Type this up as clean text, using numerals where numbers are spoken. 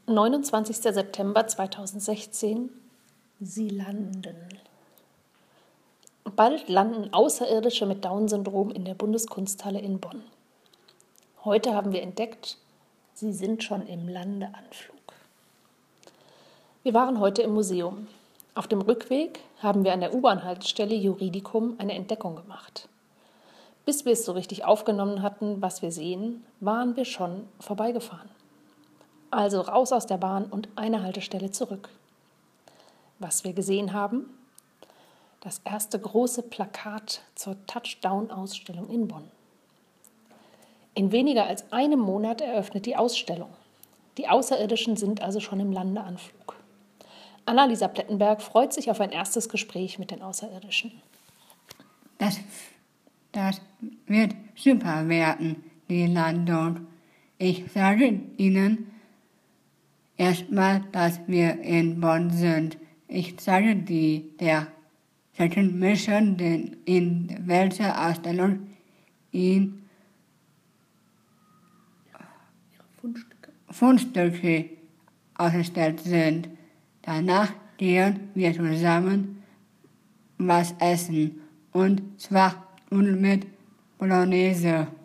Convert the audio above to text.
29. September 2016. Sie landen. Bald landen Außerirdische mit Down-Syndrom in der Bundeskunsthalle in Bonn. Heute haben wir entdeckt, sie sind schon im Landeanflug. Wir waren heute im Museum. Auf dem Rückweg haben wir an der U-Bahn-Haltestelle Juridicum eine Entdeckung gemacht. Bis wir es so richtig aufgenommen hatten, was wir sehen, waren wir schon vorbeigefahren. Also raus aus der Bahn und eine Haltestelle zurück. Was wir gesehen haben? Das erste große Plakat zur Touchdown-Ausstellung in Bonn. In weniger als einem Monat eröffnet die Ausstellung. Die Außerirdischen sind also schon im Landeanflug. Annalisa Plettenberg freut sich auf ein erstes Gespräch mit den Außerirdischen. Das wird super werden, die Landung. Ich sage Ihnen erstmal, dass wir in Bonn sind. Ich zeige der Second Mission, in welcher Ausstellung in Fundstücke ausgestellt sind. Danach gehen wir zusammen was essen, und zwar mit Bolognese.